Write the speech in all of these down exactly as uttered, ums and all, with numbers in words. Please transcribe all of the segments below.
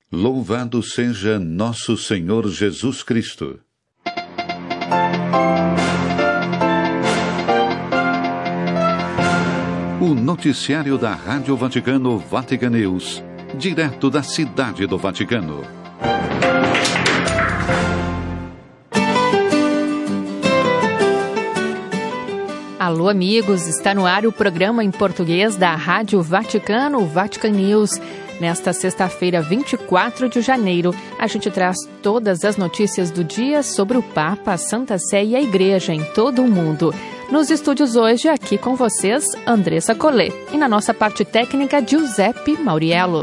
Louvado seja nosso Senhor Jesus Cristo. O noticiário da Rádio Vaticano Vatican News, direto da Cidade do Vaticano. Alô, amigos, está no ar o programa em português da Rádio Vaticano Vatican News. Nesta sexta-feira, vinte e quatro de janeiro, a gente traz todas as notícias do dia sobre o Papa, a Santa Sé e a Igreja em todo o mundo. Nos estúdios hoje, aqui com vocês, Andressa Collet. E na nossa parte técnica, Giuseppe Mauriello.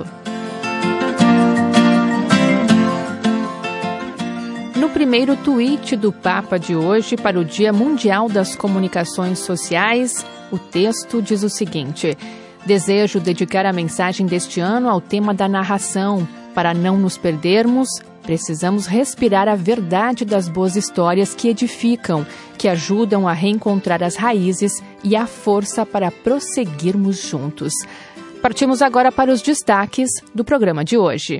No primeiro tweet do Papa de hoje para o Dia Mundial das Comunicações Sociais, o texto diz o seguinte: desejo dedicar a mensagem deste ano ao tema da narração. Para não nos perdermos, precisamos respirar a verdade das boas histórias que edificam, que ajudam a reencontrar as raízes e a força para prosseguirmos juntos. Partimos agora para os destaques do programa de hoje.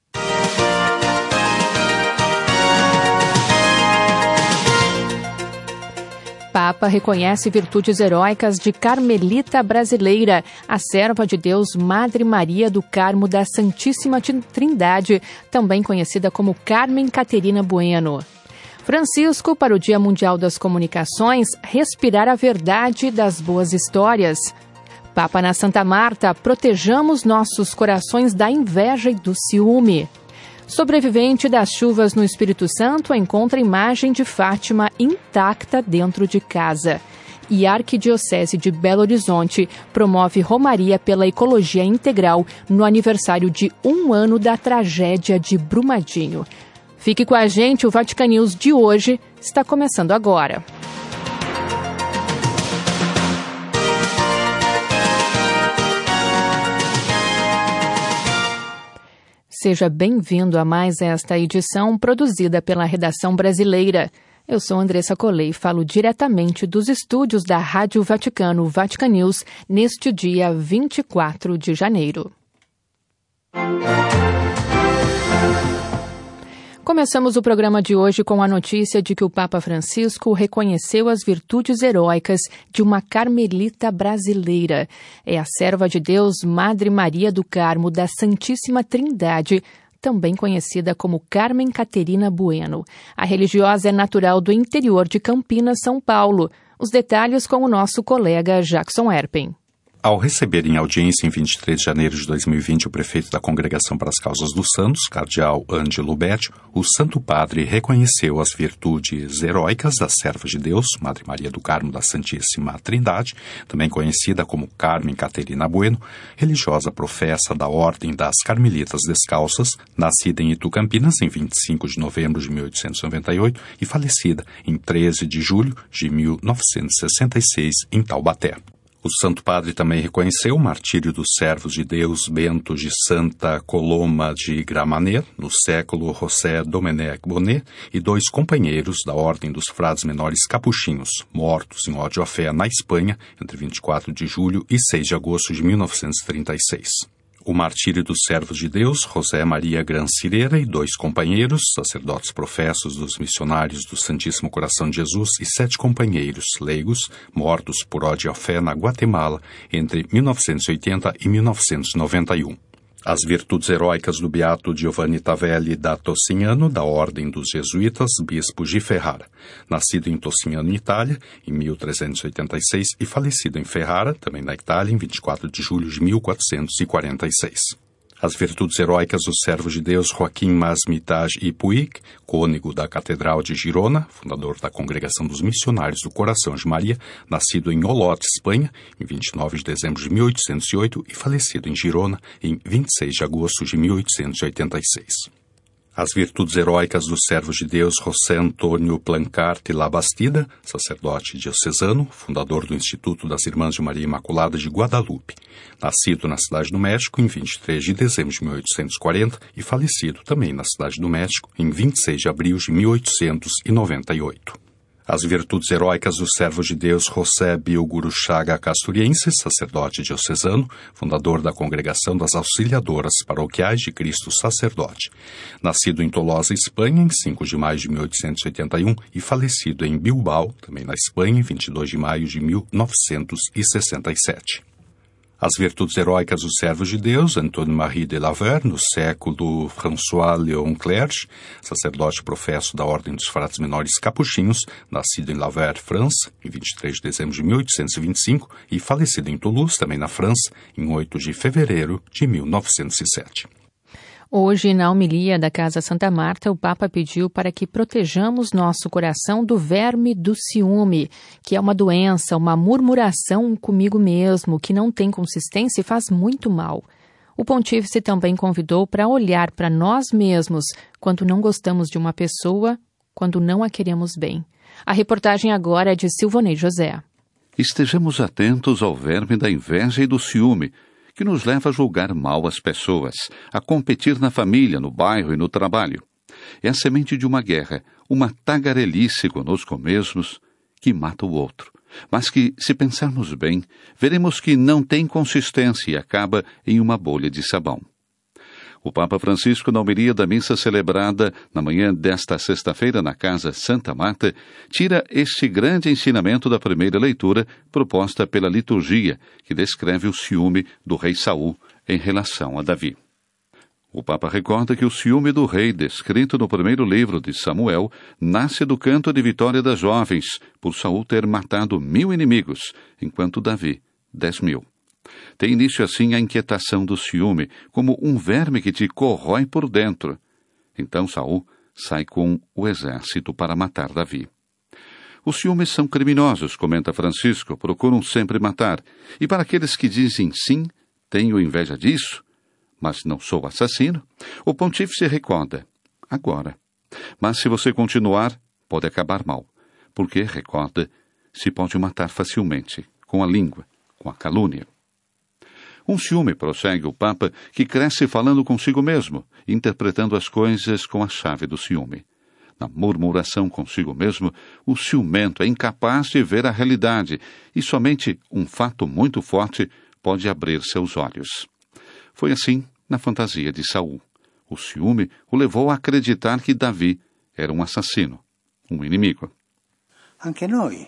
Papa reconhece virtudes heróicas de Carmelita brasileira, a serva de Deus Madre Maria do Carmo da Santíssima Trindade, também conhecida como Carmen Caterina Bueno. Francisco, para o Dia Mundial das Comunicações, respirar a verdade das boas histórias. Papa na Santa Marta, protejamos nossos corações da inveja e do ciúme. Sobrevivente das chuvas no Espírito Santo encontra imagem de Fátima intacta dentro de casa. E a Arquidiocese de Belo Horizonte promove Romaria pela Ecologia Integral no aniversário de um ano da tragédia de Brumadinho. Fique com a gente, o Vatican News de hoje está começando agora. Seja bem-vindo a mais esta edição produzida pela redação brasileira. Eu sou Andressa Collet e falo diretamente dos estúdios da Rádio Vaticano Vatican News neste dia vinte e quatro de janeiro. Começamos o programa de hoje com a notícia de que o Papa Francisco reconheceu as virtudes heróicas de uma carmelita brasileira. É a serva de Deus Madre Maria do Carmo da Santíssima Trindade, também conhecida como Carmen Caterina Bueno. A religiosa é natural do interior de Campinas, São Paulo. Os detalhes com o nosso colega Jackson Erpen. Ao receber em audiência em vinte e três de janeiro de dois mil e vinte o prefeito da Congregação para as Causas dos Santos, cardeal Ângelo Bétio, o Santo Padre reconheceu as virtudes heróicas da serva de Deus, Madre Maria do Carmo da Santíssima Trindade, também conhecida como Carmen Caterina Bueno, religiosa professa da Ordem das Carmelitas Descalças, nascida em Itu, Campinas, em vinte e cinco de novembro de mil oitocentos e noventa e oito e falecida em treze de julho de mil novecentos e sessenta e seis em Taubaté. O Santo Padre também reconheceu o martírio dos servos de Deus Bento de Santa Coloma de Gramenet, no século José Domenech Bonnet, e dois companheiros da Ordem dos Frades Menores Capuchinhos, mortos em ódio à fé na Espanha, entre vinte e quatro de julho e seis de agosto de mil novecentos e trinta e seis. O martírio dos servos de Deus, José Maria Gran Cireira e dois companheiros, sacerdotes professos dos missionários do Santíssimo Coração de Jesus e sete companheiros leigos, mortos por ódio à fé na Guatemala entre mil novecentos e oitenta e mil novecentos e noventa e um. As virtudes heróicas do beato Giovanni Tavelli da Tossignano, da Ordem dos Jesuítas, bispo de Ferrara. Nascido em Tossignano, Itália, em mil trezentos e oitenta e seis e falecido em Ferrara, também na Itália, em vinte e quatro de julho de mil quatrocentos e quarenta e seis. As virtudes heróicas do servo de Deus Joaquim Masmitage e Puig, cônego da Catedral de Girona, fundador da Congregação dos Missionários do Coração de Maria, nascido em Olot, Espanha, em vinte e nove de dezembro de mil oitocentos e oito e falecido em Girona, em vinte e seis de agosto de mil oitocentos e oitenta e seis. As virtudes heróicas do servo de Deus José Antônio Plancarte Labastida, sacerdote diocesano, fundador do Instituto das Irmãs de Maria Imaculada de Guadalupe, nascido na Cidade do México em vinte e três de dezembro de mil oitocentos e quarenta e falecido também na Cidade do México em vinte e seis de abril de mil oitocentos e noventa e oito. As virtudes heróicas do servo de Deus José Bilguru Chaga Casturiense, sacerdote diocesano, fundador da Congregação das Auxiliadoras Paroquiais de Cristo Sacerdote. Nascido em Tolosa, Espanha, em cinco de maio de mil oitocentos e oitenta e um e falecido em Bilbao, também na Espanha, em vinte e dois de maio de mil novecentos e sessenta e sete. As virtudes heróicas do servo de Deus, Antoine-Marie de Laverne, no século François-Léon Clerge, sacerdote professo da Ordem dos Frades Menores Capuchinhos, nascido em Laverne, França, em vinte e três de dezembro de mil oitocentos e vinte e cinco, e falecido em Toulouse, também na França, em oito de fevereiro de mil novecentos e sete. Hoje, na homilia da Casa Santa Marta, o Papa pediu para que protejamos nosso coração do verme do ciúme, que é uma doença, uma murmuração comigo mesmo, que não tem consistência e faz muito mal. O pontífice também convidou para olhar para nós mesmos quando não gostamos de uma pessoa, quando não a queremos bem. A reportagem agora é de Silvonei José. Estejamos atentos ao verme da inveja e do ciúme, que nos leva a julgar mal as pessoas, a competir na família, no bairro e no trabalho. É a semente de uma guerra, uma tagarelice conosco mesmos, que mata o outro, mas que, se pensarmos bem, veremos que não tem consistência e acaba em uma bolha de sabão. O Papa Francisco, na homilia da missa celebrada na manhã desta sexta-feira na Casa Santa Marta, tira este grande ensinamento da primeira leitura proposta pela liturgia, que descreve o ciúme do rei Saul em relação a Davi. O Papa recorda que o ciúme do rei, descrito no primeiro livro de Samuel, nasce do canto de vitória das jovens, por Saul ter matado mil inimigos, enquanto Davi, dez mil. Tem início assim a inquietação do ciúme, como um verme que te corrói por dentro. Então Saul sai com o exército para matar Davi. Os ciúmes são criminosos, comenta Francisco, procuram sempre matar. E para aqueles que dizem sim, tenho inveja disso, mas não sou assassino, o pontífice recorda, agora. Mas se você continuar, pode acabar mal, porque, recorda, se pode matar facilmente, com a língua, com a calúnia. Um ciúme, prossegue o Papa, que cresce falando consigo mesmo, interpretando as coisas com a chave do ciúme. Na murmuração consigo mesmo, o ciumento é incapaz de ver a realidade e somente um fato muito forte pode abrir seus olhos. Foi assim na fantasia de Saul. O ciúme o levou a acreditar que Davi era um assassino, um inimigo. Anche noi,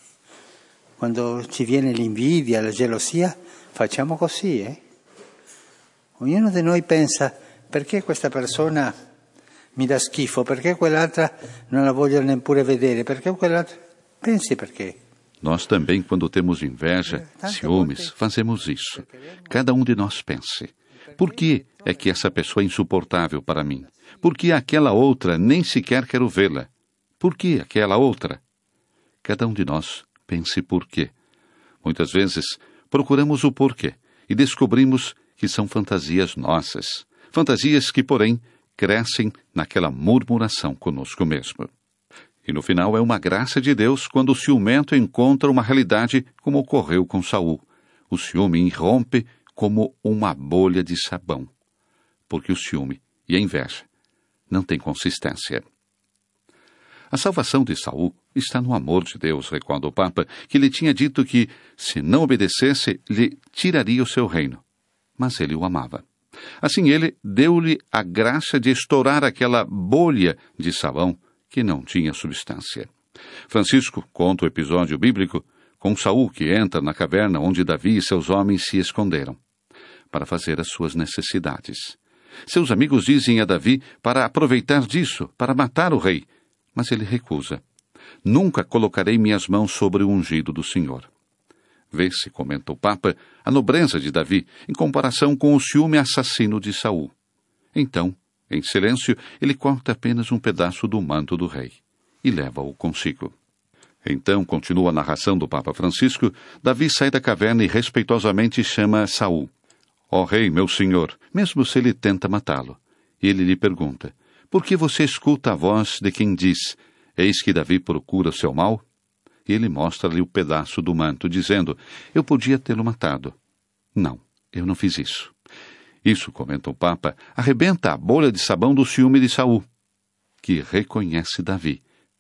quando ci viene l'invidia, la gelosia, facciamo così, eh? Ognuno di noi pensa, perché questa persona mi dà schifo, perché quell'altra non la voglio neppure vedere, perché quell'altra... Pensi perché. Nós também, quando temos inveja, ciúmes, fazemos isso. Cada um de nós pense. Por que é que essa pessoa é insuportável para mim? Por que aquela outra nem sequer quero vê-la? Por que aquela outra? Cada um de nós pense por quê. Muitas vezes, procuramos o porquê e descobrimos que são fantasias nossas. Fantasias que, porém, crescem naquela murmuração conosco mesmo. E no final é uma graça de Deus quando o ciumento encontra uma realidade como ocorreu com Saul. O ciúme irrompe como uma bolha de sabão. Porque o ciúme e a inveja não têm consistência. A salvação de Saul está no amor de Deus, recorda o Papa, que lhe tinha dito que, se não obedecesse, lhe tiraria o seu reino. Mas ele o amava. Assim ele deu-lhe a graça de estourar aquela bolha de sabão que não tinha substância. Francisco conta o episódio bíblico com Saul que entra na caverna onde Davi e seus homens se esconderam, para fazer as suas necessidades. Seus amigos dizem a Davi para aproveitar disso, para matar o rei, mas ele recusa. Nunca colocarei minhas mãos sobre o ungido do Senhor. Vê-se, comenta o Papa, a nobreza de Davi em comparação com o ciúme assassino de Saul. Então, em silêncio, ele corta apenas um pedaço do manto do rei e leva-o consigo. Então, continua a narração do Papa Francisco, Davi sai da caverna e respeitosamente chama Saul. Ó rei, meu senhor, mesmo se ele tenta matá-lo. Ele lhe pergunta, por que você escuta a voz de quem diz, eis que Davi procura o seu mal? E ele mostra-lhe o pedaço do manto, dizendo, eu podia tê-lo matado. Não, eu não fiz isso. Isso, comenta o Papa, arrebenta a bolha de sabão do ciúme de Saul, que reconhece Davi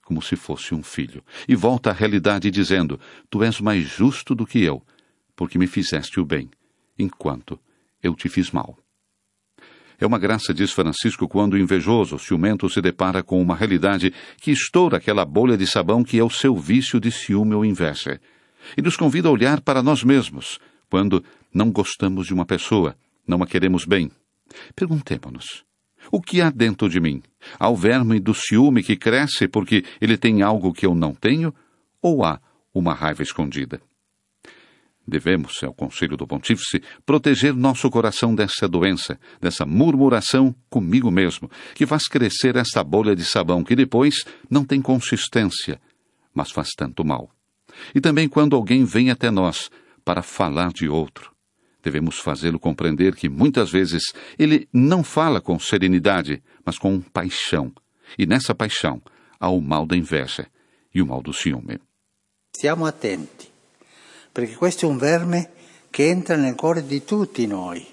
como se fosse um filho, e volta à realidade dizendo: tu és mais justo do que eu, porque me fizeste o bem, enquanto eu te fiz mal. É uma graça, diz Francisco, quando o invejoso, o ciumento, se depara com uma realidade que estoura aquela bolha de sabão que é o seu vício de ciúme ou inveja, e nos convida a olhar para nós mesmos, quando não gostamos de uma pessoa, não a queremos bem. Perguntemo-nos: o que há dentro de mim? Há o verme do ciúme que cresce porque ele tem algo que eu não tenho? Ou há uma raiva escondida? Devemos, é o conselho do Pontífice, proteger nosso coração dessa doença, dessa murmuração comigo mesmo, que faz crescer esta bolha de sabão que depois não tem consistência, mas faz tanto mal. E também quando alguém vem até nós para falar de outro, devemos fazê-lo compreender que muitas vezes ele não fala com serenidade, mas com paixão. E nessa paixão há o mal da inveja e o mal do ciúme. Stiamo attenti, perché questo è un verme che entra nel cuore di tutti noi,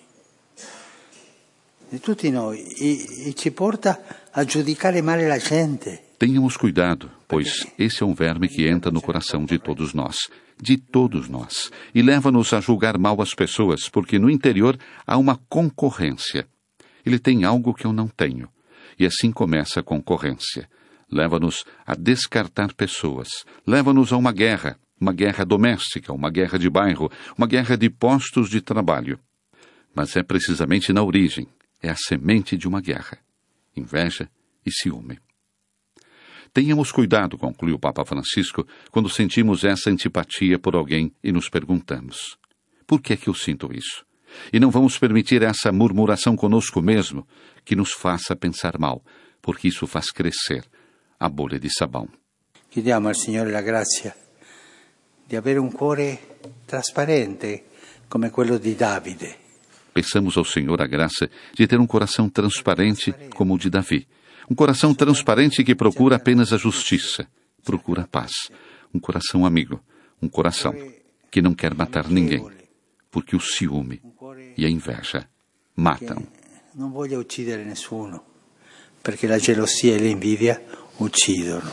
di tutti noi, e, e ci porta a giudicare male la gente. Tenhamos cuidado, pois esse é um verme que entra no coração de todos nós, de todos nós, e leva-nos a julgar mal as pessoas, porque no interior há uma concorrência. Ele tem algo que eu não tenho, e assim começa a concorrência. Leva-nos a descartar pessoas, leva-nos a uma guerra, uma guerra doméstica, uma guerra de bairro, uma guerra de postos de trabalho. Mas é precisamente na origem, é a semente de uma guerra, inveja e ciúme. Tenhamos cuidado, conclui o Papa Francisco, quando sentimos essa antipatia por alguém e nos perguntamos: por que é que eu sinto isso? E não vamos permitir essa murmuração conosco mesmo, que nos faça pensar mal, porque isso faz crescer a bolha de sabão. Chiediamo al Signore la grazia di avere un cuore trasparente come quello di Davide. Peçamos ao Senhor a graça de ter um coração transparente como o de Davi. Um coração transparente que procura apenas a justiça, procura a paz. Um coração amigo, um coração que não quer matar ninguém, porque o ciúme e a inveja matam. Não voglia uccidere nessuno, perché la gelosia e l'invidia uccidono.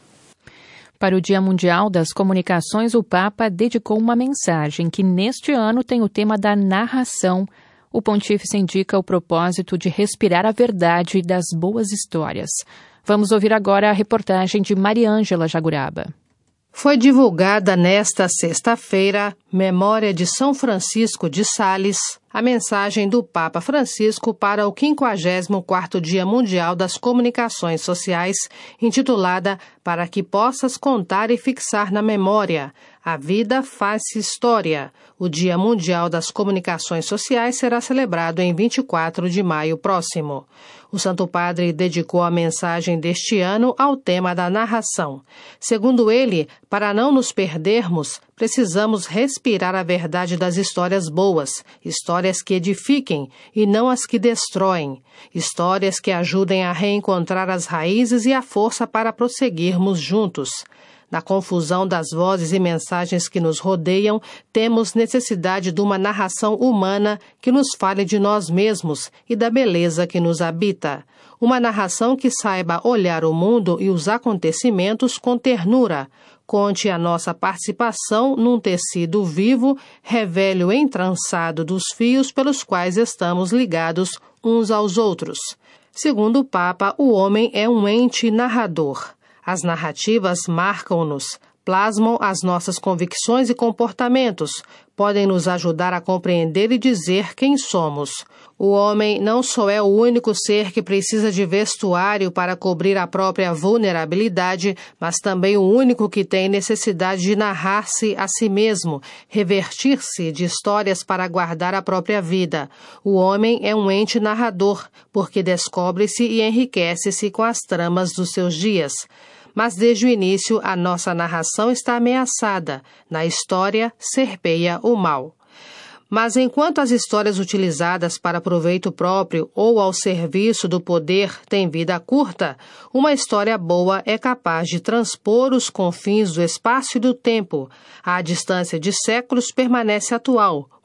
Para o Dia Mundial das Comunicações, o Papa dedicou uma mensagem que neste ano tem o tema da narração. O Pontífice indica o propósito de respirar a verdade das boas histórias. Vamos ouvir agora a reportagem de Mariângela Jaguraba. Foi divulgada nesta sexta-feira, Memória de São Francisco de Sales, a mensagem do Papa Francisco para o quinquagésimo quarto Dia Mundial das Comunicações Sociais, intitulada Para que possas contar e fixar na memória. A vida faz-se história. O Dia Mundial das Comunicações Sociais será celebrado em vinte e quatro de maio próximo. O Santo Padre dedicou a mensagem deste ano ao tema da narração. Segundo ele, para não nos perdermos, precisamos respirar a verdade das histórias boas, histórias que edifiquem e não as que destroem, histórias que ajudem a reencontrar as raízes e a força para prosseguirmos juntos. Na confusão das vozes e mensagens que nos rodeiam, temos necessidade de uma narração humana que nos fale de nós mesmos e da beleza que nos habita. Uma narração que saiba olhar o mundo e os acontecimentos com ternura, conte a nossa participação num tecido vivo, revele o entrançado dos fios pelos quais estamos ligados uns aos outros. Segundo o Papa, o homem é um ente narrador. As narrativas marcam-nos, plasmam as nossas convicções e comportamentos, podem nos ajudar a compreender e dizer quem somos. O homem não só é o único ser que precisa de vestuário para cobrir a própria vulnerabilidade, mas também o único que tem necessidade de narrar-se a si mesmo, revertir-se de histórias para guardar a própria vida. O homem é um ente narrador, porque descobre-se e enriquece-se com as tramas dos seus dias. Mas desde o início a nossa narração está ameaçada. Na história serpeia o mal. Mas enquanto as histórias utilizadas para proveito próprio ou ao serviço do poder têm vida curta, uma história boa é capaz de transpor os confins do espaço e do tempo. À distância de séculos permanece atual,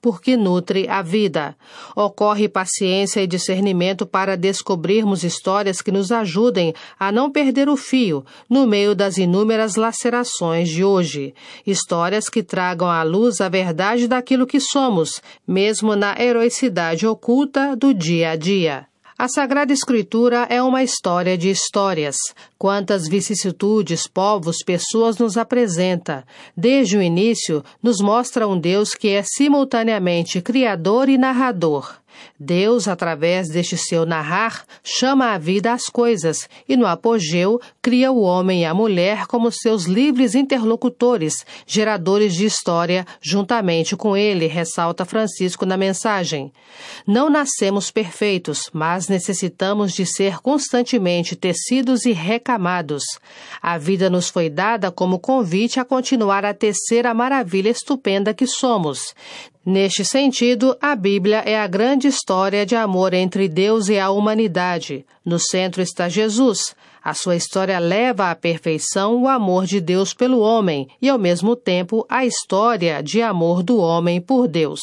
porque nutre a vida. Ocorre paciência e discernimento para descobrirmos histórias que nos ajudem a não perder o fio no meio das inúmeras lacerações de hoje. Histórias que tragam à luz a verdade daquilo que somos, mesmo na heroicidade oculta do dia a dia. A Sagrada Escritura é uma história de histórias. Quantas vicissitudes, povos, pessoas nos apresenta. Desde o início, nos mostra um Deus que é simultaneamente criador e narrador. Deus, através deste seu narrar, chama à vida as coisas e, no apogeu, cria o homem e a mulher como seus livres interlocutores, geradores de história, juntamente com ele, ressalta Francisco na mensagem. Não nascemos perfeitos, mas necessitamos de ser constantemente tecidos e recamados. A vida nos foi dada como convite a continuar a tecer a maravilha estupenda que somos. Neste sentido, a Bíblia é a grande história de amor entre Deus e a humanidade. No centro está Jesus. A sua história leva à perfeição o amor de Deus pelo homem e, ao mesmo tempo, a história de amor do homem por Deus.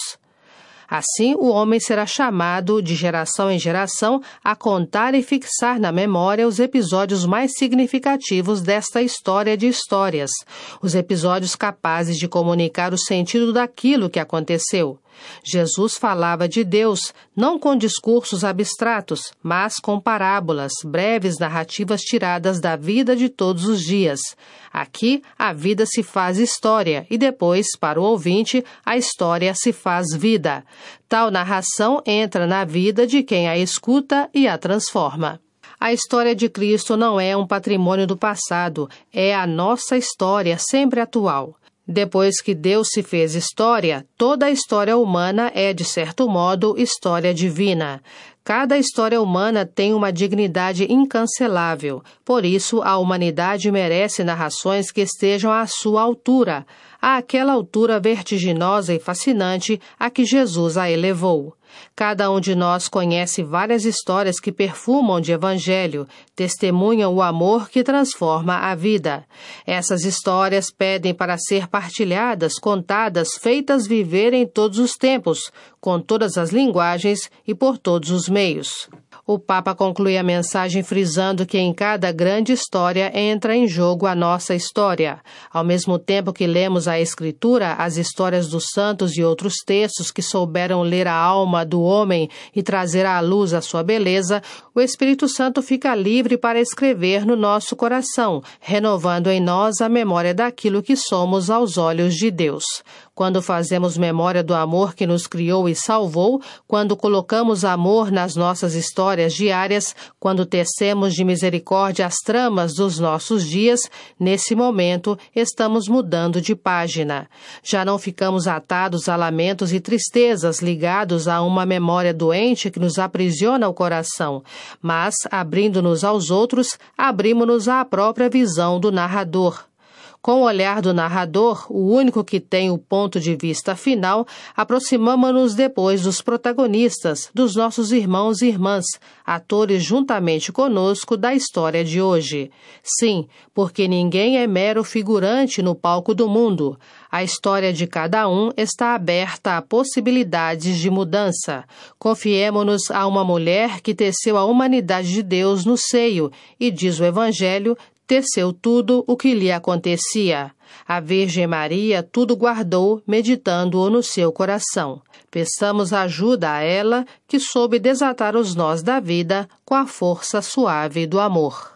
Assim, o homem será chamado, de geração em geração, a contar e fixar na memória os episódios mais significativos desta história de histórias, os episódios capazes de comunicar o sentido daquilo que aconteceu. Jesus falava de Deus, não com discursos abstratos, mas com parábolas, breves narrativas tiradas da vida de todos os dias. Aqui, a vida se faz história e depois, para o ouvinte, a história se faz vida. Tal narração entra na vida de quem a escuta e a transforma. A história de Cristo não é um patrimônio do passado, é a nossa história sempre atual. Depois que Deus se fez história, toda a história humana é, de certo modo, história divina. Cada história humana tem uma dignidade incancelável. Por isso, a humanidade merece narrações que estejam à sua altura, àquela altura vertiginosa e fascinante a que Jesus a elevou. Cada um de nós conhece várias histórias que perfumam de evangelho, testemunham o amor que transforma a vida. Essas histórias pedem para ser partilhadas, contadas, feitas viver em todos os tempos, com todas as linguagens e por todos os meios. O Papa conclui a mensagem frisando que em cada grande história entra em jogo a nossa história. Ao mesmo tempo que lemos a Escritura, as histórias dos santos e outros textos que souberam ler a alma do homem e trazer à luz a sua beleza, o Espírito Santo fica livre para escrever no nosso coração, renovando em nós a memória daquilo que somos aos olhos de Deus. Quando fazemos memória do amor que nos criou e salvou, quando colocamos amor nas nossas histórias diárias, quando tecemos de misericórdia as tramas dos nossos dias, nesse momento estamos mudando de página. Já não ficamos atados a lamentos e tristezas ligados a uma memória doente que nos aprisiona o coração, mas, abrindo-nos aos outros, abrimos-nos à própria visão do narrador. Com o olhar do narrador, o único que tem o ponto de vista final, aproximamo-nos depois dos protagonistas, dos nossos irmãos e irmãs, atores juntamente conosco da história de hoje. Sim, porque ninguém é mero figurante no palco do mundo. A história de cada um está aberta a possibilidades de mudança. Confiemo-nos a uma mulher que teceu a humanidade de Deus no seio e, diz o Evangelho, teceu tudo o que lhe acontecia. A Virgem Maria tudo guardou, meditando-o no seu coração. Peçamos ajuda a ela, que soube desatar os nós da vida com a força suave do amor.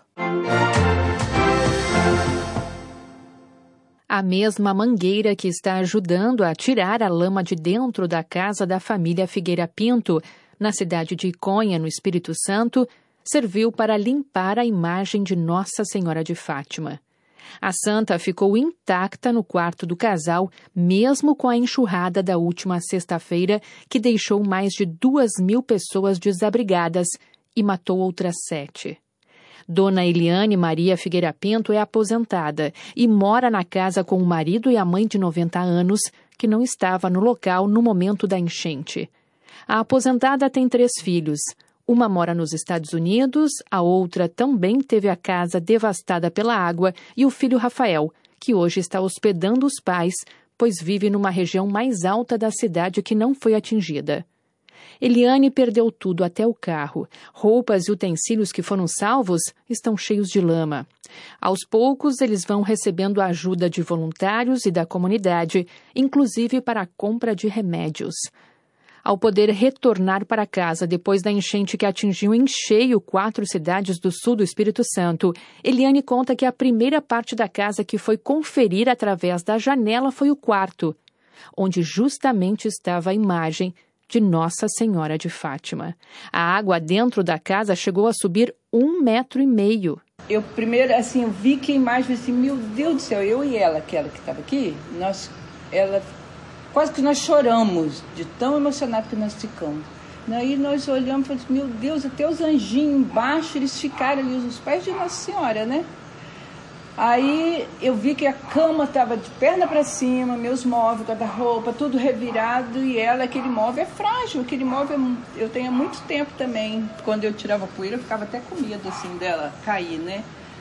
A mesma mangueira que está ajudando a tirar a lama de dentro da casa da família Figueira Pinto, na cidade de Iconha, no Espírito Santo, serviu para limpar a imagem de Nossa Senhora de Fátima. A santa ficou intacta no quarto do casal, mesmo com a enxurrada da última sexta-feira, que deixou mais de duas mil pessoas desabrigadas e matou outras sete. Dona Eliane Maria Figueira Pinto é aposentada e mora na casa com o marido e a mãe de noventa anos, que não estava no local no momento da enchente. A aposentada tem três filhos. Uma mora nos Estados Unidos, a outra também teve a casa devastada pela água e o filho Rafael, que hoje está hospedando os pais, pois vive numa região mais alta da cidade que não foi atingida. Eliane perdeu tudo, até o carro. Roupas e utensílios que foram salvos estão cheios de lama. Aos poucos, eles vão recebendo a ajuda de voluntários e da comunidade, inclusive para a compra de remédios. Ao poder retornar para casa depois da enchente que atingiu em cheio quatro cidades do sul do Espírito Santo, Eliane conta que a primeira parte da casa que foi conferir através da janela foi o quarto, onde justamente estava a imagem de Nossa Senhora de Fátima. A água dentro da casa chegou a subir um metro e meio. Eu primeiro, assim, eu vi que a imagem, assim, meu Deus do céu, eu e ela, aquela que estava aqui, nós, ela, quase que nós choramos de tão emocionado que nós ficamos. Aí nós olhamos e falamos, meu Deus, até os anjinhos embaixo, eles ficaram ali, os pés de Nossa Senhora, né? Aí eu vi que a cama estava de perna para cima, meus móveis, guarda-roupa, tudo revirado, e ela, aquele móvel é frágil, aquele móvel eu tenho há muito tempo também. Quando eu tirava poeira, eu ficava até com medo assim dela cair, né?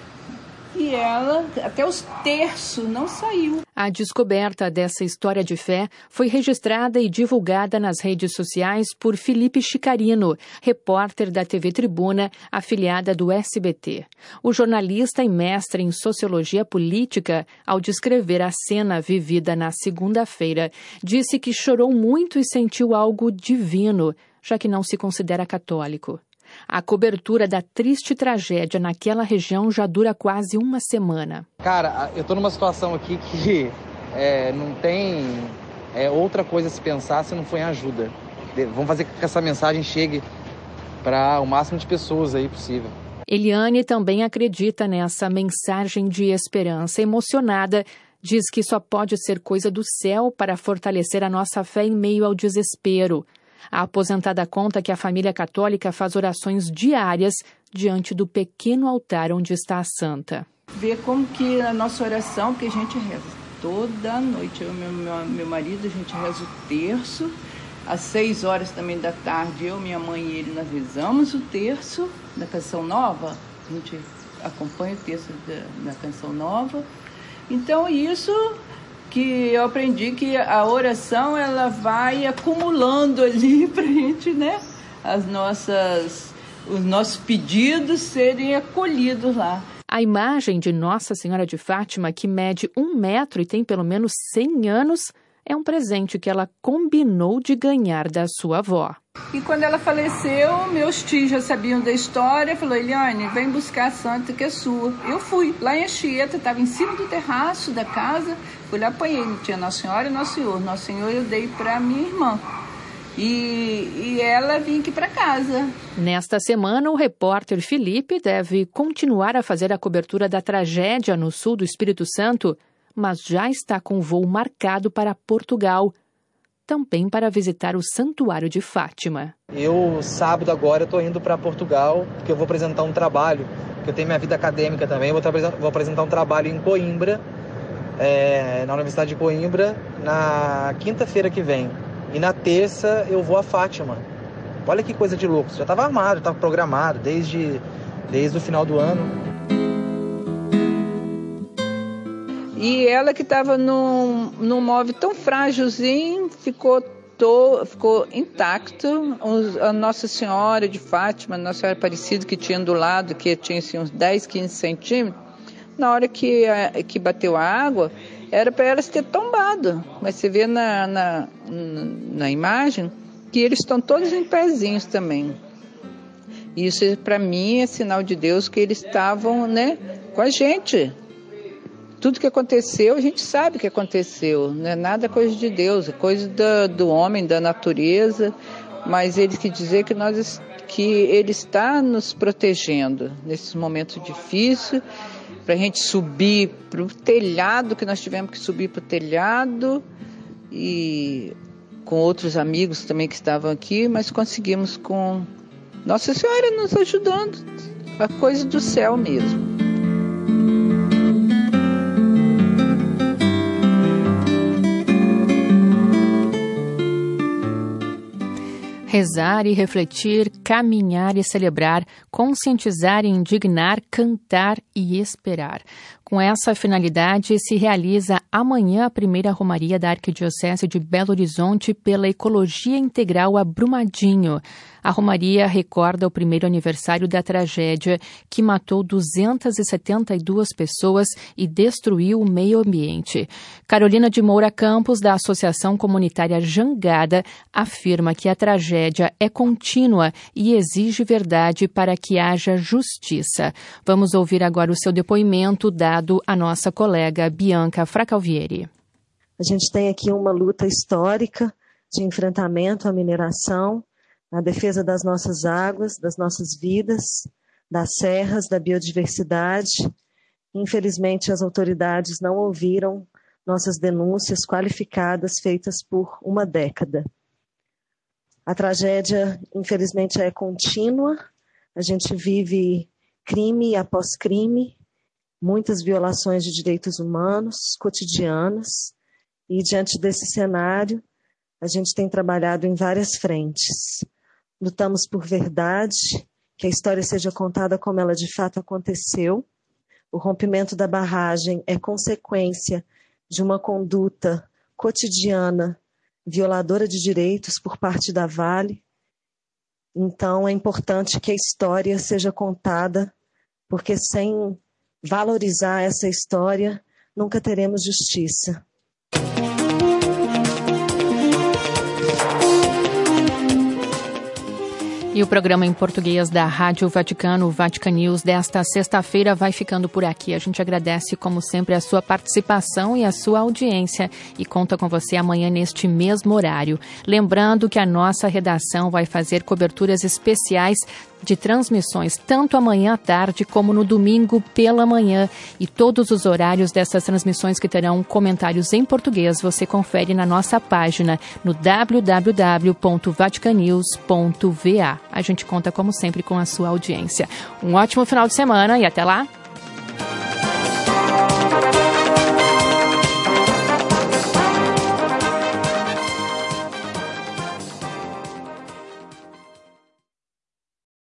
E ela, até os terços, não saiu. A descoberta dessa história de fé foi registrada e divulgada nas redes sociais por Felipe Chicarino, repórter da T V Tribuna, afiliada do S B T. O jornalista e mestre em sociologia política, ao descrever a cena vivida na segunda-feira, disse que chorou muito e sentiu algo divino, já que não se considera católico. A cobertura da triste tragédia naquela região já dura quase uma semana. Cara, eu tô numa situação aqui que é, não tem é, outra coisa a se pensar se não for em ajuda. Vamos fazer com que essa mensagem chegue para o máximo de pessoas aí possível. Eliane também acredita nessa mensagem de esperança. Emocionada, diz que só pode ser coisa do céu para fortalecer a nossa fé em meio ao desespero. A aposentada conta que a família católica faz orações diárias diante do pequeno altar onde está a santa. Ver como que a nossa oração, que a gente reza toda noite, eu e meu, meu, meu marido, a gente reza o terço, às seis horas também da tarde, eu, minha mãe e ele, nós rezamos o terço da Canção Nova, a gente acompanha o terço da, da Canção Nova. Então isso que eu aprendi, que a oração ela vai acumulando ali para a gente, né, as nossas, os nossos pedidos serem acolhidos lá. A imagem de Nossa Senhora de Fátima, que mede um metro e tem pelo menos cem anos, é um presente que ela combinou de ganhar da sua avó. E quando ela faleceu, meus tios já sabiam da história, falou, Eliane, vem buscar a santa que é sua. Eu fui, lá em Anchieta, estava em cima do terraço da casa, fui lá, apanhei, tinha Nossa Senhora e Nosso Senhor. Nosso Senhor eu dei para minha irmã. E, e ela vinha aqui para casa. Nesta semana, o repórter Felipe deve continuar a fazer a cobertura da tragédia no sul do Espírito Santo, mas já está com voo marcado para Portugal, também para visitar o Santuário de Fátima. Eu, sábado agora, estou indo para Portugal, porque eu vou apresentar um trabalho, que eu tenho minha vida acadêmica também, eu vou, vou apresentar um trabalho em Coimbra, é, na Universidade de Coimbra, na quinta-feira que vem. E na terça eu vou a Fátima. Olha que coisa de louco, já estava armado, já estava programado desde, desde o final do ano. E ela que estava num, num móvel tão frágilzinho, ficou, to, ficou intacto. A Nossa Senhora de Fátima, a Nossa Senhora Aparecida, que tinha do lado, que tinha assim, uns dez, quinze centímetros, na hora que, a, que bateu a água, era para elas ter tombado. Mas você vê na, na, na imagem que eles estão todos em pezinhos também. Isso, para mim, é sinal de Deus que eles estavam, né, com a gente. Tudo que aconteceu, a gente sabe que aconteceu, não é nada coisa de Deus, é coisa do, do homem, da natureza, mas ele quer dizer que, nós, que ele está nos protegendo nesses momentos difíceis, para a gente subir para o telhado, que nós tivemos que subir para o telhado, e com outros amigos também que estavam aqui, mas conseguimos com Nossa Senhora nos ajudando, a coisa do céu mesmo. Rezar e refletir, caminhar e celebrar, conscientizar e indignar, cantar e esperar. Com essa finalidade, se realiza amanhã a primeira romaria da Arquidiocese de Belo Horizonte pela Ecologia Integral a Brumadinho. A romaria recorda o primeiro aniversário da tragédia que matou duzentas e setenta e duas pessoas e destruiu o meio ambiente. Carolina de Moura Campos, da Associação Comunitária Jangada, afirma que a tragédia é contínua e exige verdade para que haja justiça. Vamos ouvir agora o seu depoimento dado à nossa colega Bianca Fracalvieri. A gente tem aqui uma luta histórica de enfrentamento à mineração, na defesa das nossas águas, das nossas vidas, das serras, da biodiversidade. Infelizmente, as autoridades não ouviram nossas denúncias qualificadas feitas por uma década. A tragédia, infelizmente, é contínua. A gente vive crime após crime, muitas violações de direitos humanos cotidianas. E, diante desse cenário, a gente tem trabalhado em várias frentes. Lutamos por verdade, que a história seja contada como ela de fato aconteceu. O rompimento da barragem é consequência de uma conduta cotidiana violadora de direitos por parte da Vale. Então, é importante que a história seja contada, porque sem valorizar essa história, nunca teremos justiça. E o programa em português da Rádio Vaticano, o Vatican News, desta sexta-feira vai ficando por aqui. A gente agradece, como sempre, a sua participação e a sua audiência e conta com você amanhã neste mesmo horário. Lembrando que a nossa redação vai fazer coberturas especiais de transmissões, tanto amanhã à tarde como no domingo pela manhã. E todos os horários dessas transmissões que terão comentários em português, você confere na nossa página no w w w ponto vatican news ponto v a. A gente conta, como sempre, com a sua audiência. Um ótimo final de semana e até lá!